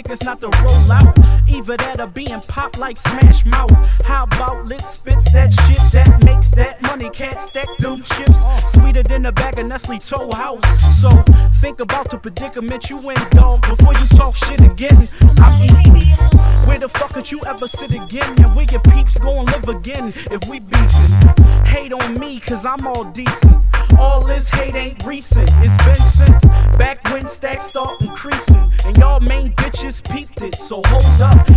niggas not to roll out. Either that or being popped like Smash Mouth. How about lit spits that shit that makes that money? Can't stack them chips. Sweeter than a bag of Nestle Toll House. So think about the predicament you in, dog, before you talk shit again. I'm eating. Where the fuck could you ever sit again? And where your peeps gon' live again if we beefin'? Hate on me cause I'm all decent. All this hate ain't recent. It's been since back when stacks start increasing. And y'all main bitches peeped it. So hold up.